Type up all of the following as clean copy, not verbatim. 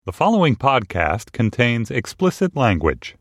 The following podcast contains explicit language.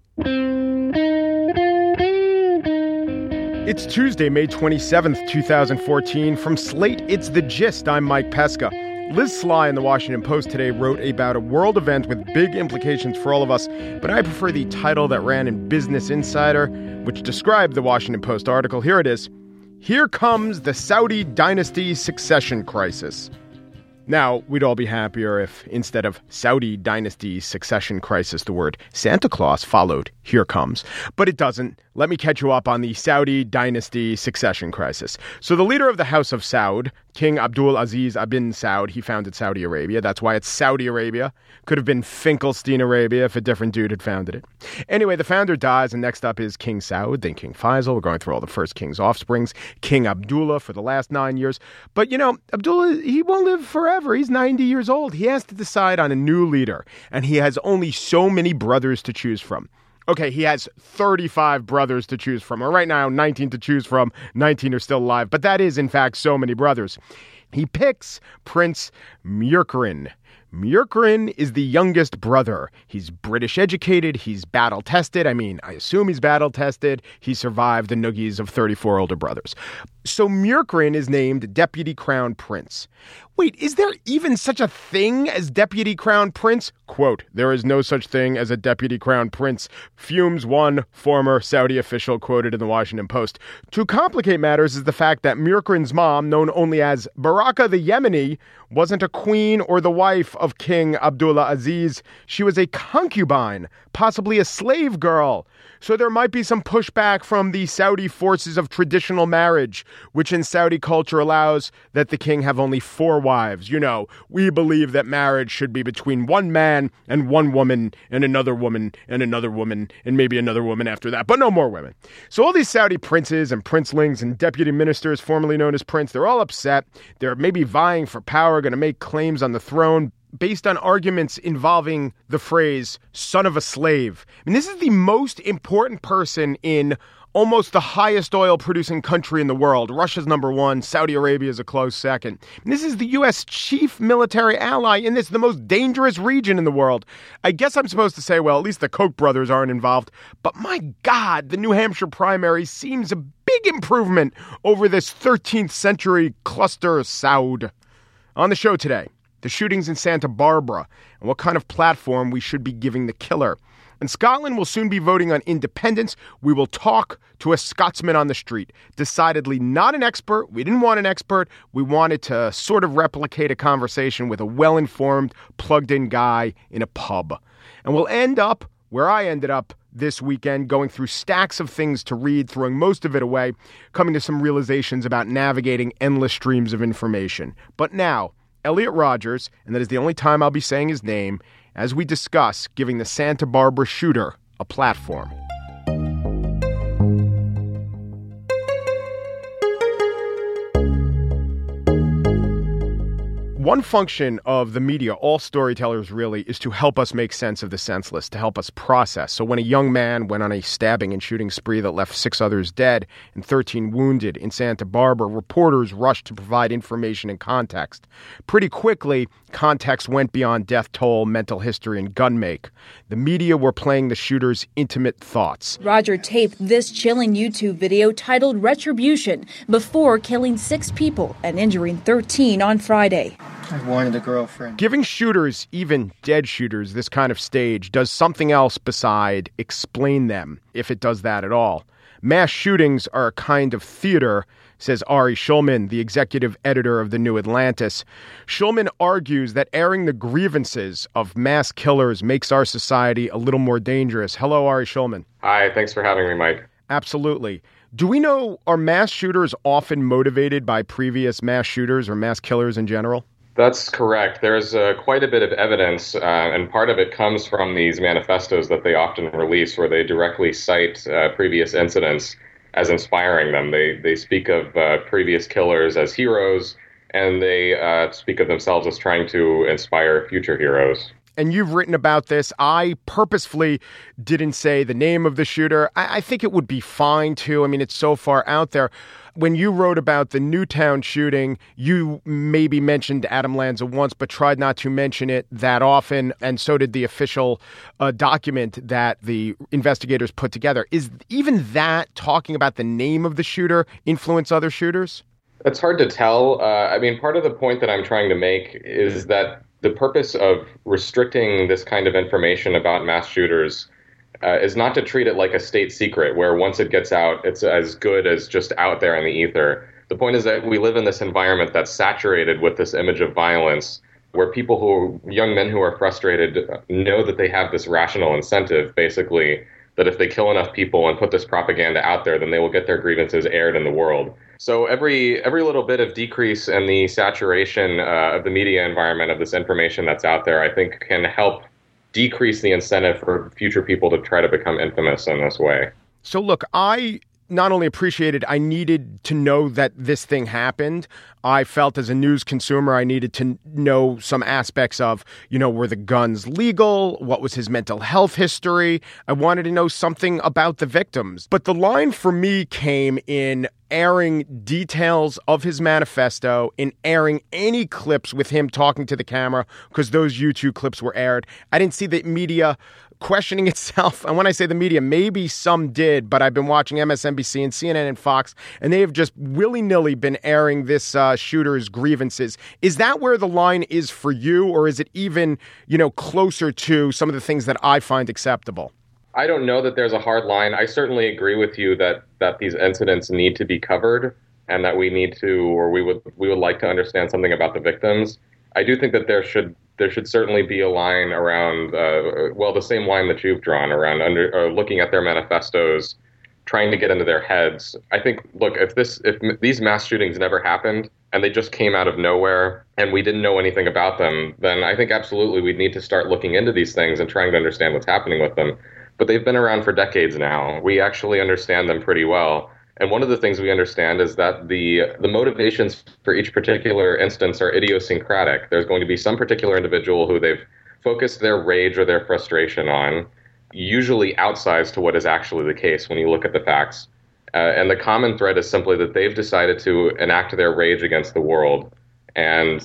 It's Tuesday, May 27th, 2014. From Slate, it's The Gist. I'm Mike Pesca. Liz Sly in the Washington Post today wrote about a world event with big implications for all of us, but I prefer the title that ran in Business Insider, which described the Washington Post article. Here it is. Here comes the Saudi dynasty succession crisis. Now, we'd all be happier if instead of Saudi dynasty succession crisis, the word Santa Claus followed here comes. But it doesn't. Let me catch you up on the Saudi dynasty succession crisis. So the leader of the House of Saud, King Abdul Aziz ibn Saud, he founded Saudi Arabia. That's why it's Saudi Arabia. Could have been Finkelstein Arabia if a different dude had founded it. Anyway, the founder dies, and next up is King Saud, then King Faisal. We're going through all the first king's offsprings. King Abdullah for the last 9 years. But, you know, Abdullah, he won't live forever. He's 90 years old. He has to decide on a new leader, and he has only so many brothers to choose from. Okay, he has 35 brothers to choose from, or right now 19 to choose from. 19 are still alive, but that is, in fact, so many brothers. He picks Prince Murqrin. Murqrin is the youngest brother. He's British educated. He's battle tested. I assume he's battle tested. He survived the noogies of 34 older brothers. So Murqrin is named Deputy Crown Prince. Wait, is there even such a thing as Deputy Crown Prince? Quote, there is no such thing as a Deputy Crown Prince. Fumes one former Saudi official quoted in the Washington Post. To complicate matters is the fact that Murqrin's mom, known only as Baraka the Yemeni, wasn't a queen or the wife of King Abdullah Aziz. She was a concubine, possibly a slave girl. So there might be some pushback from the Saudi forces of traditional marriage, which in Saudi culture allows that the king have only 4 wives. You know, we believe that marriage should be between one man and one woman and another woman and another woman and maybe another woman after that, but no more women. So all these Saudi princes and princelings and deputy ministers, formerly known as prince, they're all upset. They're maybe vying for power, going to make claims on the throne based on arguments involving the phrase son of a slave. And this is the most important person in almost the highest oil producing country in the world. Russia's number 1. Saudi Arabia is a close second. And this is the U.S. chief military ally in the most dangerous region in the world. I guess I'm supposed to say, well, at least the Koch brothers aren't involved. But my God, the New Hampshire primary seems a big improvement over this 13th century cluster Saud. On the show today, the shootings in Santa Barbara, and what kind of platform we should be giving the killer. And Scotland will soon be voting on independence. We will talk to a Scotsman on the street. Decidedly not an expert. We didn't want an expert. We wanted to sort of replicate a conversation with a well-informed, plugged-in guy in a pub. And we'll end up where I ended up this weekend, going through stacks of things to read, throwing most of it away, coming to some realizations about navigating endless streams of information. But now, Elliot Rogers, and that is the only time I'll be saying his name, as we discuss giving the Santa Barbara shooter a platform. One function of the media, all storytellers really, is to help us make sense of the senseless, to help us process. So when a young man went on a stabbing and shooting spree that left 6 others dead and 13 wounded in Santa Barbara, reporters rushed to provide information and context. Pretty quickly, context went beyond death toll, mental history, and gun make. The media were playing the shooter's intimate thoughts. Roger taped this chilling YouTube video titled Retribution before killing 6 people and injuring 13 on Friday. I wanted a girlfriend. Giving shooters, even dead shooters, this kind of stage does something else beside explain them, if it does that at all. Mass shootings are a kind of theater, says Ari Shulman, the executive editor of The New Atlantis. Shulman argues that airing the grievances of mass killers makes our society a little more dangerous. Hello, Ari Shulman. Hi, thanks for having me, Mike. Absolutely. Do we know, are mass shooters often motivated by previous mass shooters or mass killers in general? That's correct. There's quite a bit of evidence, and part of it comes from these manifestos that they often release where they directly cite previous incidents as inspiring them. They speak of previous killers as heroes, and they speak of themselves as trying to inspire future heroes. And you've written about this. I purposefully didn't say the name of the shooter. I think it would be fine, too. I mean, it's so far out there. When you wrote about the Newtown shooting, you maybe mentioned Adam Lanza once, but tried not to mention it that often, and so did the official document that the investigators put together. Is even that, talking about the name of the shooter, influence other shooters? It's hard to tell. I mean, part of the point that I'm trying to make is that the purpose of restricting this kind of information about mass shooters is not to treat it like a state secret, where once it gets out, it's as good as just out there in the ether. The point is that we live in this environment that's saturated with this image of violence, where young men who are frustrated know that they have this rational incentive, basically, that if they kill enough people and put this propaganda out there, then they will get their grievances aired in the world. So every little bit of decrease in the saturation of the media environment of this information that's out there, I think can help decrease the incentive for future people to try to become infamous in this way. So look, I not only appreciated, I needed to know that this thing happened. I felt as a news consumer, I needed to know some aspects of, were the guns legal? What was his mental health history? I wanted to know something about the victims. But the line for me came in airing details of his manifesto, in airing any clips with him talking to the camera, because those YouTube clips were aired. I didn't see the media questioning itself. And when I say the media, maybe some did, but I've been watching MSNBC and CNN and Fox, and they have just willy-nilly been airing this shooter's grievances. Is that where the line is for you, or is it even, closer to some of the things that I find acceptable? I don't know that there's a hard line. I certainly agree with you that these incidents need to be covered, and that we need to, or we would like to understand something about the victims. I do think that there should certainly be a line around, the same line that you've drawn around looking at their manifestos, trying to get into their heads. I think, look, if these mass shootings never happened and they just came out of nowhere and we didn't know anything about them, then I think absolutely we'd need to start looking into these things and trying to understand what's happening with them. But they've been around for decades now. We actually understand them pretty well. And one of the things we understand is that the motivations for each particular instance are idiosyncratic. There's going to be some particular individual who they've focused their rage or their frustration on, usually outsized to what is actually the case when you look at the facts. And the common thread is simply that they've decided to enact their rage against the world, and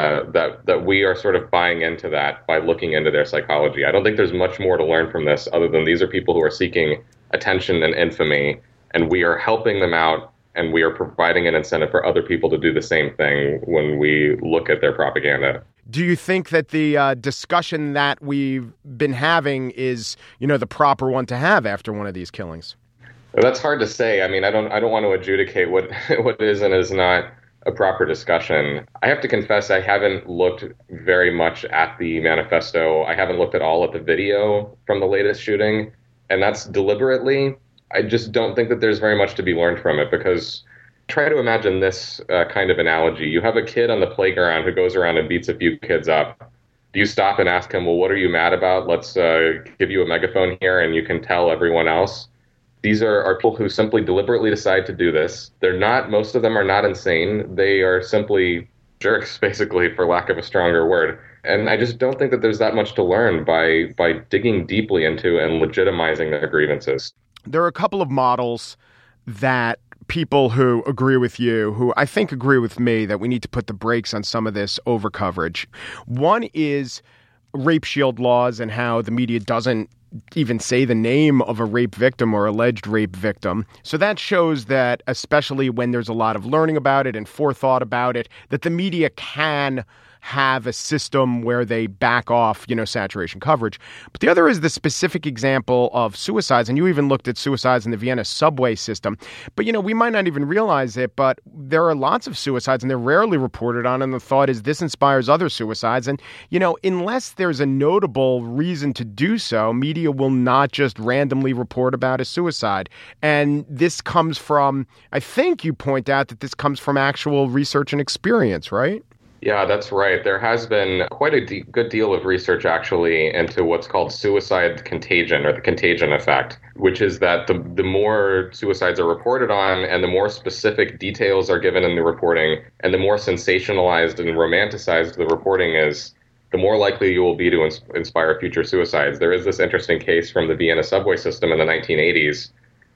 that we are sort of buying into that by looking into their psychology. I don't think there's much more to learn from this other than these are people who are seeking attention and infamy, and we are helping them out, and we are providing an incentive for other people to do the same thing when we look at their propaganda. Do you think that the discussion that we've been having is, the proper one to have after one of these killings? Well, that's hard to say. I mean, I don't want to adjudicate what is and is not a proper discussion. I have to confess I haven't looked very much at the manifesto. I haven't looked at all at the video from the latest shooting, and that's deliberately. I just don't think that there's very much to be learned from it, because try to imagine this kind of analogy. You have a kid on the playground who goes around and beats a few kids up. Do you stop and ask him, well, what are you mad about? Let's give you a megaphone here and you can tell everyone else. These are people who simply deliberately decide to do this. Most of them are not insane. They are simply jerks, basically, for lack of a stronger word. And I just don't think that there's that much to learn by digging deeply into and legitimizing their grievances. There are a couple of models that people who agree with you, who I think agree with me, that we need to put the brakes on some of this over coverage. One is rape shield laws and how the media doesn't even say the name of a rape victim or alleged rape victim. So that shows that, especially when there's a lot of learning about it and forethought about it, that the media can have a system where they back off, saturation coverage. But the other is the specific example of suicides. And you even looked at suicides in the Vienna subway system. But, we might not even realize it, but there are lots of suicides and they're rarely reported on. And the thought is this inspires other suicides. And, unless there's a notable reason to do so, media will not just randomly report about a suicide. And this comes from, I think you point out that this comes from actual research and experience, right? Yeah, that's right. There has been quite a good deal of research actually into what's called suicide contagion, or the contagion effect, which is that the more suicides are reported on and the more specific details are given in the reporting and the more sensationalized and romanticized the reporting is, the more likely you will be to inspire future suicides. There is this interesting case from the Vienna subway system in the 1980s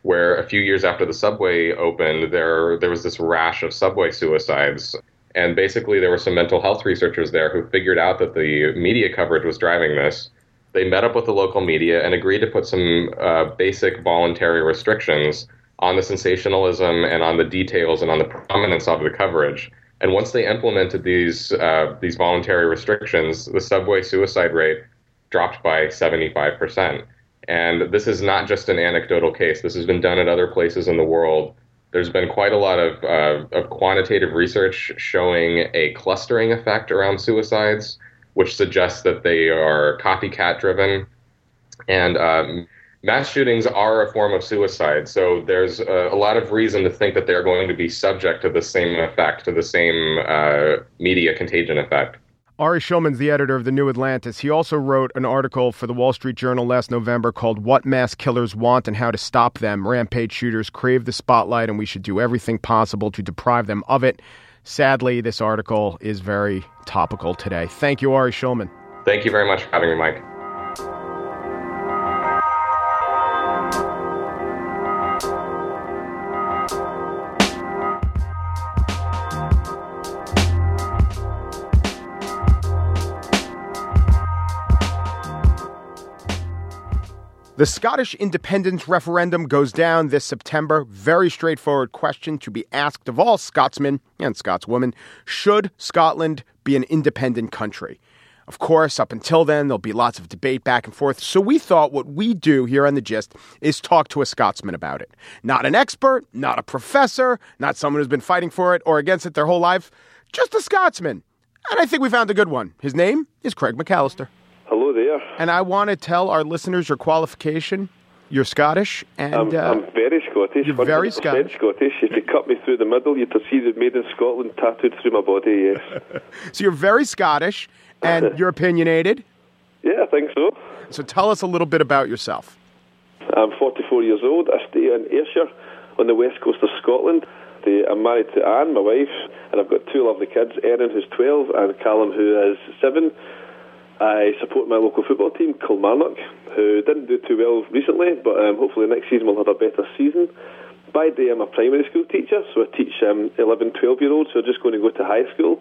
where a few years after the subway opened, there was this rash of subway suicides. And basically, there were some mental health researchers there who figured out that the media coverage was driving this. They met up with the local media and agreed to put some basic voluntary restrictions on the sensationalism and on the details and on the prominence of the coverage. And once they implemented these voluntary restrictions, the subway suicide rate dropped by 75%. And this is not just an anecdotal case. This has been done at other places in the world. There's been quite a lot of quantitative research showing a clustering effect around suicides, which suggests that they are copycat-driven. And mass shootings are a form of suicide, so there's a lot of reason to think that they're going to be subject to the same effect, to the same media contagion effect. Ari Shulman's the editor of The New Atlantis. He also wrote an article for the Wall Street Journal last November called What Mass Killers Want and How to Stop Them. Rampage shooters crave the spotlight, and we should do everything possible to deprive them of it. Sadly, this article is very topical today. Thank you, Ari Shulman. Thank you very much for having me, Mike. The Scottish independence referendum goes down this September. Very straightforward question to be asked of all Scotsmen and Scotswomen. Should Scotland be an independent country? Of course, up until then, there'll be lots of debate back and forth. So we thought what we do here on The Gist is talk to a Scotsman about it. Not an expert, not a professor, not someone who's been fighting for it or against it their whole life. Just a Scotsman. And I think we found a good one. His name is Craig McAllister. Hello there. And I want to tell our listeners your qualification. You're Scottish. And I'm very Scottish. You're very Scottish. Scottish. If you cut me through the middle, you'd see the Made in Scotland tattooed through my body, yes. So you're very Scottish, and you're opinionated? Yeah, I think so. So tell us a little bit about yourself. I'm 44 years old. I stay in Ayrshire on the west coast of Scotland. I'm married to Anne, my wife, and I've got two lovely kids, Erin, who's 12, and Callum, who is 7. I support my local football team, Kilmarnock, who didn't do too well recently, but hopefully next season we'll have a better season. By day, I'm a primary school teacher, so I teach 11, 12-year-olds who are just going to go to high school.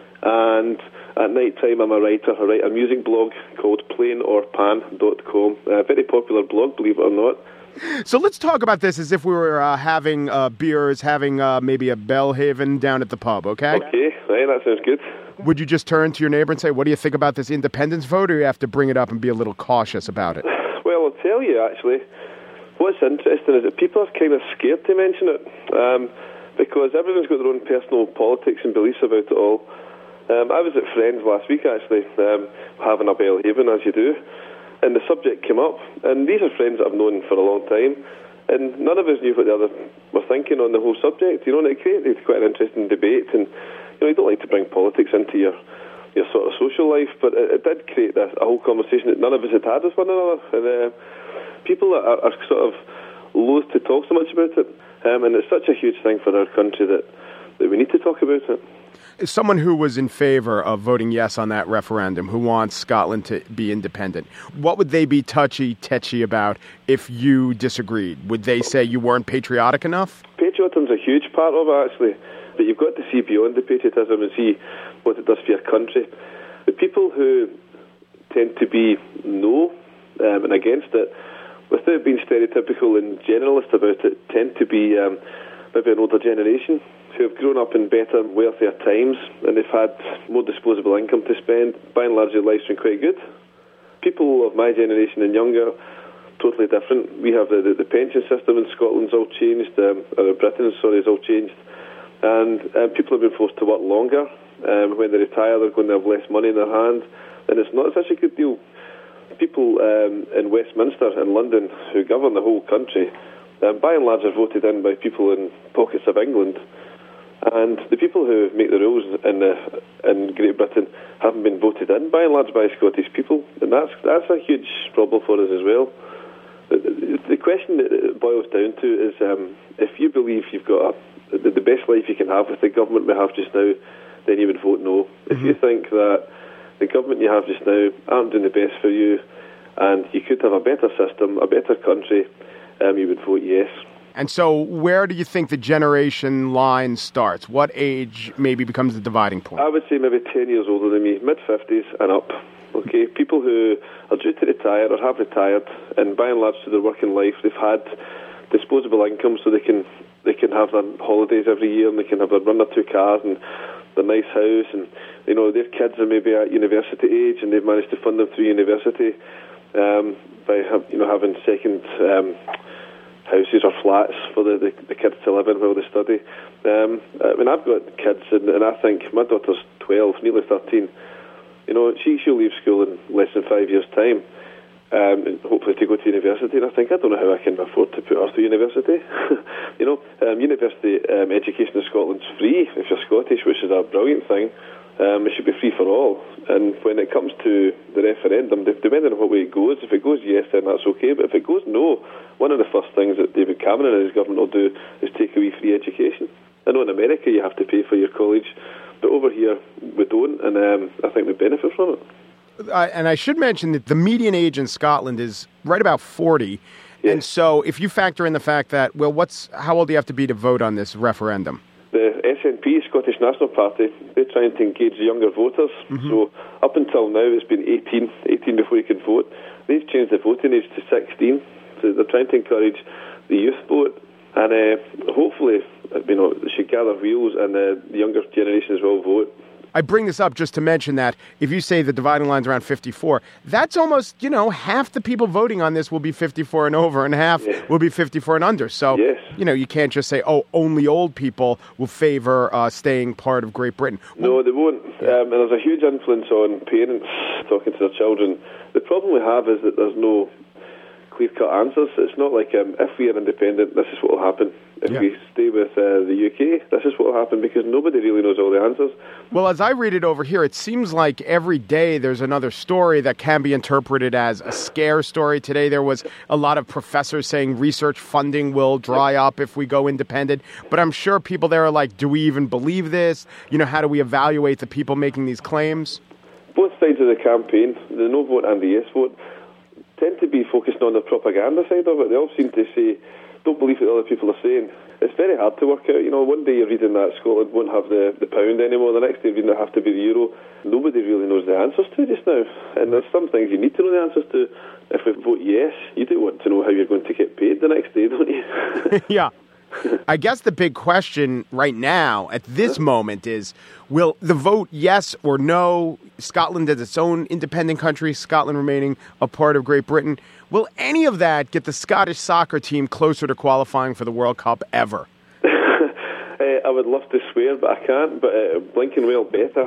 And at night time, I'm a writer. I write a music blog called plainorpan.com. A very popular blog, believe it or not. So let's talk about this as if we were having beers, having maybe a Belhaven down at the pub, okay? Okay, right, that sounds good. Would you just turn to your neighbor and say, what do you think about this independence vote, or you have to bring it up and be a little cautious about it? Well, I'll tell you, actually, what's interesting is that people are kind of scared to mention it because everyone's got their own personal politics and beliefs about it all. I was at Friends last week, actually, having a Belhaven, as you do, and the subject came up, and these are friends that I've known for a long time, and none of us knew what the other were thinking on the whole subject, and it created quite an interesting debate, and you don't like to bring politics into your sort of social life, but it did create a whole conversation that none of us had with one another, and people are sort of loath to talk so much about it, and it's such a huge thing for our country that we need to talk about it. As someone who was in favor of voting yes on that referendum, who wants Scotland to be independent, what would they be touchy-tetchy about if you disagreed? Would they say you weren't patriotic enough? Patriotism's a huge part of it, actually. But you've got to see beyond the patriotism and see what it does for your country. The people who tend to be no and against it, without being stereotypical and generalist about it, tend to be maybe an older generation who have grown up in better, wealthier times, and they've had more disposable income to spend. By and large, their life's been quite good. People of my generation and younger, totally different. We have the pension system in Scotland's all changed, or Britain, sorry, is all changed. And people have been forced to work longer. When they retire, they're going to have less money in their hand, and it's not such a good deal. People in Westminster and London who govern the whole country, by and large, are voted in by people in pockets of England. And the people who make the rules in Great Britain haven't been voted in, by and large, by Scottish people. And that's a huge problem for us as well. The question that it boils down to is if you believe you've got the best life you can have with the government we have just now, then you would vote no. Mm-hmm. If you think that the government you have just now aren't doing the best for you and you could have a better system, a better country, you would vote yes. And so where do you think the generation line starts? What age maybe becomes the dividing point? I would say maybe 10 years older than me, mid-50s and up. Okay, people who are due to retire or have retired, and by and large through their working life, they've had disposable income, so they can have their holidays every year, and they can have their one or two cars and their nice house, and their kids are maybe at university age, and they've managed to fund them through university by having second houses or flats for the kids to live in while they study. I've got kids, and I think my daughter's 12, nearly 13. She'll leave school in less than 5 years' time, and hopefully to go to university. And I don't know how I can afford to put her through university. University education in Scotland's free if you're Scottish, which is a brilliant thing. It should be free for all. And when it comes to the referendum, depending on what way it goes, if it goes yes, then that's okay. But if it goes no, one of the first things that David Cameron and his government will do is take away free education. I know in America you have to pay for your college, but over here we don't, and I think we benefit from it. And I should mention that the median age in Scotland is right about 40. Yes. And so if you factor in the fact that, how old do you have to be to vote on this referendum? The SNP, Scottish National Party, they're trying to engage younger voters. Mm-hmm. So up until now it's been 18 before you can vote. They've changed the voting age to 16. So they're trying to encourage the youth vote. And hopefully, they should gather wheels and the younger generations will vote. I bring this up just to mention that if you say the dividing line's around 54, that's almost, half the people voting on this will be 54 and over and half will be 54 and under. So, you can't just say, only old people will favor staying part of Great Britain. No, they won't. And there's a huge influence on parents talking to their children. The problem we have is that there's no clear-cut answers. It's not like if we are independent, this is what will happen. If we stay with the UK, this is what will happen, because nobody really knows all the answers. Well, as I read it over here, it seems like every day there's another story that can be interpreted as a scare story. Today there was a lot of professors saying research funding will dry up if we go independent. But I'm sure people there are like, do we even believe this? How do we evaluate the people making these claims? Both sides of the campaign, the no vote and the yes vote, tend to be focused on the propaganda side of it. They all seem to say, don't believe what other people are saying. It's very hard to work out. One day you're reading that Scotland won't have the pound anymore. The next day you're reading it have to be the euro. Nobody really knows the answers to just now. And there's some things you need to know the answers to. If we vote yes, you do want to know how you're going to get paid the next day, don't you? Yeah. I guess the big question right now at this moment is, will the vote yes or no, Scotland as its own independent country, Scotland remaining a part of Great Britain, will any of that get the Scottish soccer team closer to qualifying for the World Cup ever? I would love to swear, but I can't, but blinking well better.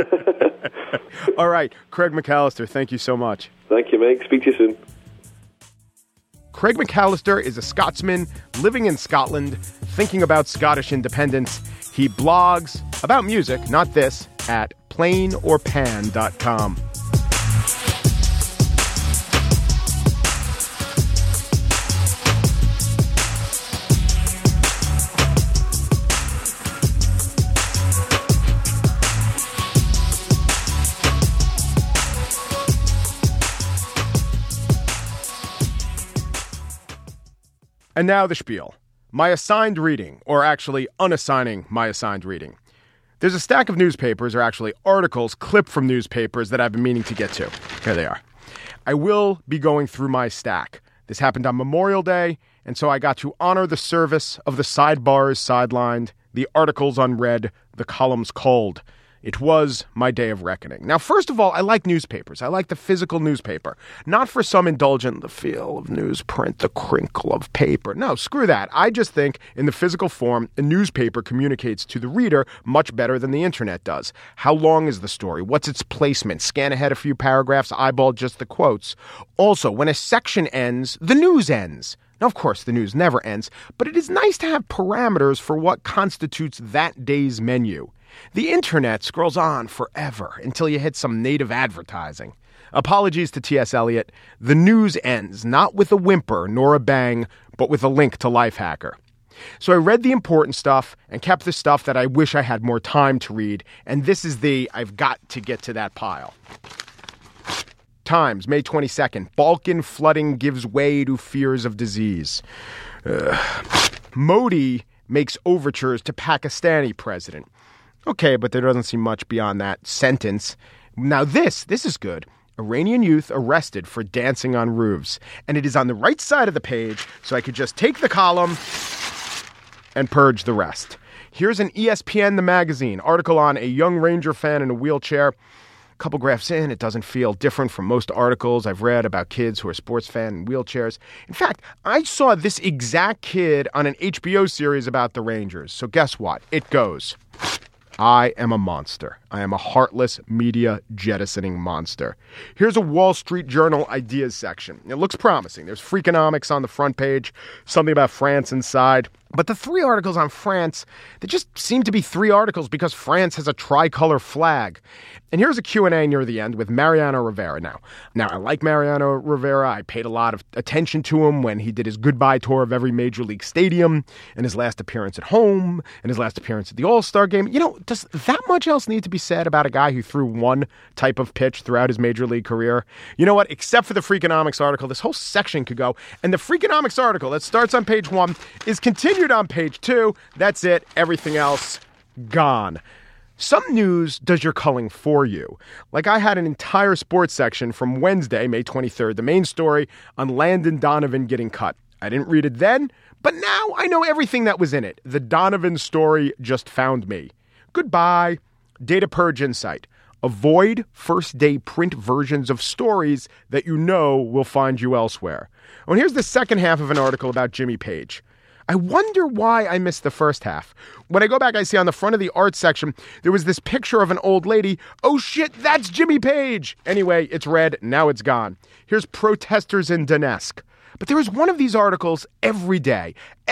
All right, Craig McAllister, thank you so much. Thank you, Mike. Speak to you soon. Craig McAllister is a Scotsman living in Scotland, thinking about Scottish independence. He blogs about music, not this, at planeorpan.com. And now the spiel. My assigned reading, or actually unassigning my assigned reading. There's a stack of newspapers, or actually articles clipped from newspapers that I've been meaning to get to. Here they are. I will be going through my stack. This happened on Memorial Day, and so I got to honor the service of the sidebars sidelined, the articles unread, the columns cold. It was my day of reckoning. Now, first of all, I like newspapers. I like the physical newspaper. Not for some indulgent, the feel of newsprint, the crinkle of paper. No, screw that. I just think in the physical form, a newspaper communicates to the reader much better than the internet does. How long is the story? What's its placement? Scan ahead a few paragraphs, eyeball just the quotes. Also, when a section ends, the news ends. Now, of course, the news never ends, but it is nice to have parameters for what constitutes that day's menu. The internet scrolls on forever until you hit some native advertising. Apologies to T.S. Eliot. The news ends not with a whimper nor a bang, but with a link to Lifehacker. So I read the important stuff and kept the stuff that I wish I had more time to read. And this is I've got to get to that pile. Times, May 22nd. Balkan flooding gives way to fears of disease. Modi makes overtures to Pakistani president. Okay, but there doesn't seem much beyond that sentence. Now this is good. Iranian youth arrested for dancing on roofs. And it is on the right side of the page, so I could just take the column and purge the rest. Here's an ESPN, the magazine, article on a young Ranger fan in a wheelchair. A couple graphs in, it doesn't feel different from most articles I've read about kids who are sports fans in wheelchairs. In fact, I saw this exact kid on an HBO series about the Rangers. So guess what? It goes, I am a monster. I am a heartless media jettisoning monster. Here's a Wall Street Journal ideas section. It looks promising. There's Freakonomics on the front page, something about France inside. But the three articles on France, they just seem to be three articles because France has a tricolor flag. And here's a Q&A near the end with Mariano Rivera. Now, I like Mariano Rivera. I paid a lot of attention to him when he did his goodbye tour of every major league stadium and his last appearance at home and his last appearance at the All-Star game. You know, does that much else need to be said about a guy who threw one type of pitch throughout his major league career? You know what? Except for the Freakonomics article, this whole section could go. And the Freakonomics article that starts on page 1 is continued on page 2. That's it. Everything else gone. Some news does your culling for you. Like I had an entire sports section from Wednesday, May 23rd, the main story on Landon Donovan getting cut. I didn't read it then, but now I know everything that was in it. The Donovan story just found me. Goodbye. Data purge insight. Avoid first-day print versions of stories that you know will find you elsewhere. Oh, and here's the second half of an article about Jimmy Page. I wonder why I missed the first half. When I go back, I see on the front of the art section, there was this picture of an old lady. Oh shit, that's Jimmy Page. Anyway, it's red. Now it's gone. Here's protesters in Donetsk. But there is one of these articles every day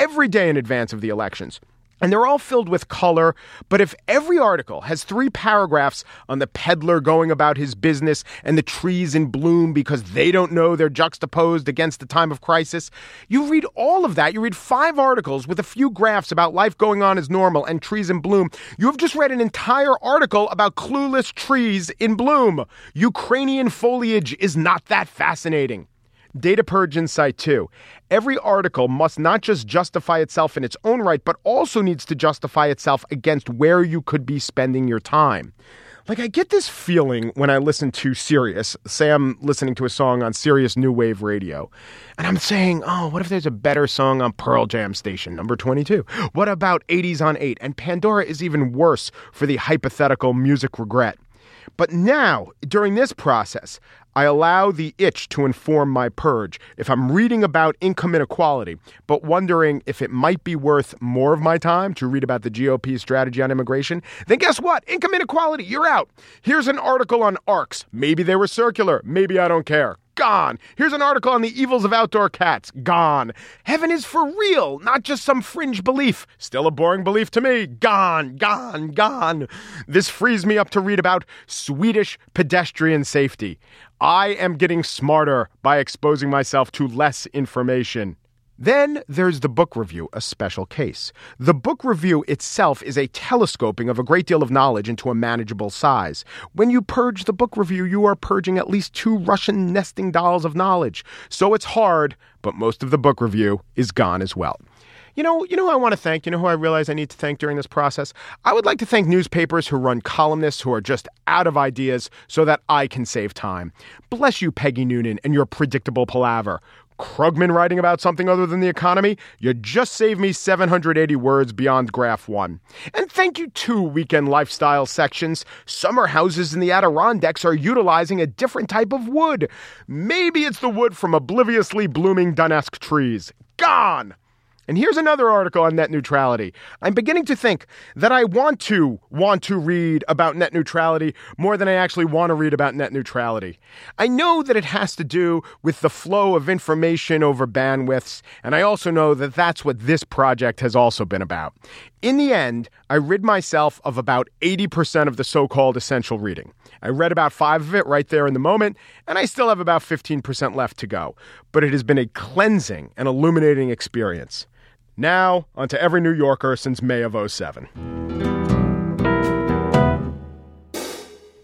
in advance of the elections. And they're all filled with color, but if every article has 3 paragraphs on the peddler going about his business and the trees in bloom because they don't know they're juxtaposed against the time of crisis, you read all of that. You read 5 articles with a few graphs about life going on as normal and trees in bloom. You have just read an entire article about clueless trees in bloom. Ukrainian foliage is not that fascinating. Data purge insight 2. Every article must not just justify itself in its own right, but also needs to justify itself against where you could be spending your time. Like, I get this feeling when I listen to Sirius. Say I'm listening to a song on Sirius New Wave Radio, and I'm saying, oh, what if there's a better song on Pearl Jam Station, number 22? What about 80s on 8? And Pandora is even worse for the hypothetical music regret. But now, during this process, I allow the itch to inform my purge. If I'm reading about income inequality, but wondering if it might be worth more of my time to read about the GOP strategy on immigration, then guess what? Income inequality, you're out. Here's an article on ARCs. Maybe they were circular. Maybe I don't care. Gone. Here's an article on the evils of outdoor cats. Gone. Heaven is for real, not just some fringe belief. Still a boring belief to me. Gone, gone, gone. This frees me up to read about Swedish pedestrian safety. I am getting smarter by exposing myself to less information. Then there's the book review, a special case. The book review itself is a telescoping of a great deal of knowledge into a manageable size. When you purge the book review, you are purging at least 2 Russian nesting dolls of knowledge. So it's hard, but most of the book review is gone as well. You know who I want to thank? You know who I realize I need to thank during this process? I would like to thank newspapers who run columnists who are just out of ideas so that I can save time. Bless you, Peggy Noonan, and your predictable palaver. Krugman writing about something other than the economy? You just saved me 780 words beyond graph 1. And thank you to Weekend Lifestyle sections. Summer houses in the Adirondacks are utilizing a different type of wood. Maybe it's the wood from obliviously blooming Donetsk trees. Gone! And here's another article on net neutrality. I'm beginning to think that I want to read about net neutrality more than I actually want to read about net neutrality. I know that it has to do with the flow of information over bandwidths, and I also know that that's what this project has also been about. In the end, I rid myself of about 80% of the so-called essential reading. I read about 5 of it right there in the moment, and I still have about 15% left to go. But it has been a cleansing and illuminating experience. Now, onto every New Yorker since May of 2007.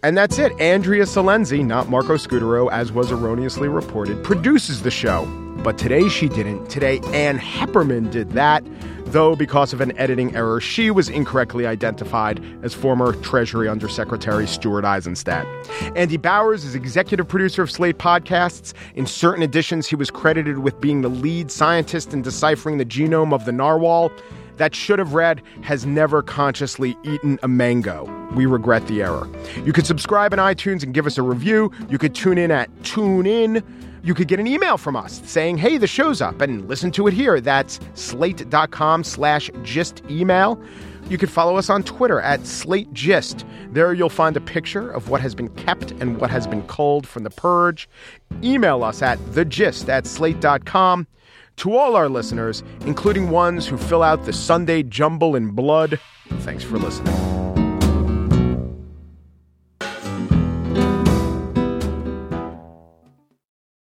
And that's it. Andrea Salenzi, not Marco Scudero, as was erroneously reported, produces the show. But today she didn't. Today Ann Hepperman did that, though because of an editing error, she was incorrectly identified as former Treasury Undersecretary Stuart Eizenstat. Andy Bowers is executive producer of Slate Podcasts. In certain editions, he was credited with being the lead scientist in deciphering the genome of the narwhal. That should have read, has never consciously eaten a mango. We regret the error. You could subscribe on iTunes and give us a review. You could tune in at TuneIn. You could get an email from us saying, hey, the show's up, and listen to it here. That's slate.com/gist email. You could follow us on Twitter at SlateGist. There you'll find a picture of what has been kept and what has been culled from the purge. Email us at thegist@slate.com. To all our listeners, including ones who fill out the Sunday jumble in blood, thanks for listening.